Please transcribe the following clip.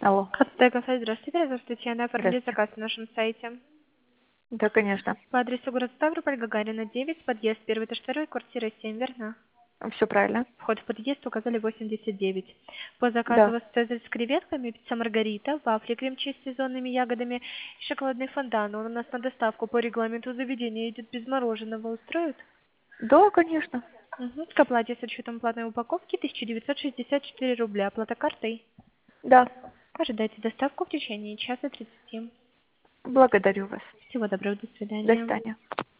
Алло. Кафе, здравствуйте. Меня зовут Татьяна. Оформили Здравствуйте. заказ на нашем сайте. Да, конечно. По адресу город Ставрополь, Гагарина, 9, подъезд 1-2, квартира 7, верно? Все правильно. Вход в подъезд указали 89. По заказу у Да. вас цезарь с креветками, пицца маргарита, вафли крем-чиз с сезонными ягодами и шоколадный фондан. Он у нас на доставку по регламенту заведения идет без мороженого. Устроит? Да, конечно. Угу. К оплате с учетом платной упаковки 1964 рубля. Оплата картой. Да. Ожидайте доставку в течение часа 30. Благодарю вас. Всего доброго, до До свидания. свидания.